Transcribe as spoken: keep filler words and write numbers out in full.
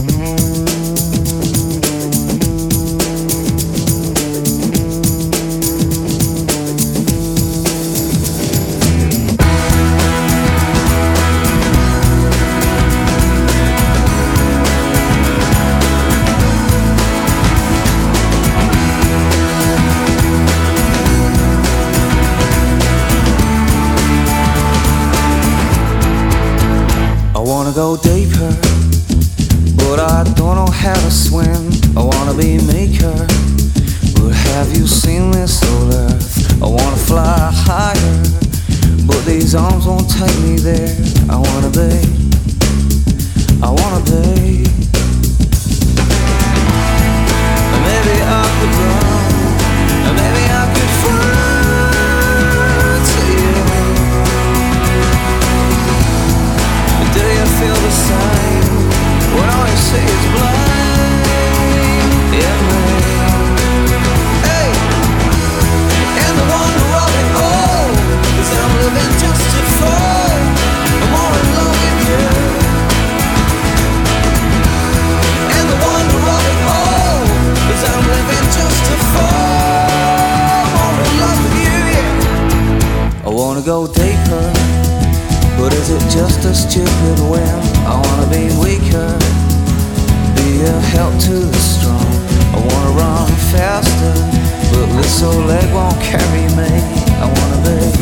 Go deeper, but I don't know how to swim. I wanna be maker, but have you seen this old earth? I wanna fly higher, but these arms won't take me there. I wanna be, I wanna be. Maybe I could run, maybe I could fly to you. Do you feel the same when all you see is blind in me? Hey, and the wonder of it all is that I'm living just to fall. I'm more in love with you. And the wonder of it all is that I'm living just to fall. More in love with you, yeah. I wanna go deeper. But is it just a stupid whim? I wanna be weaker, be a help to the strong. I wanna run faster, but this old leg won't carry me. I wanna be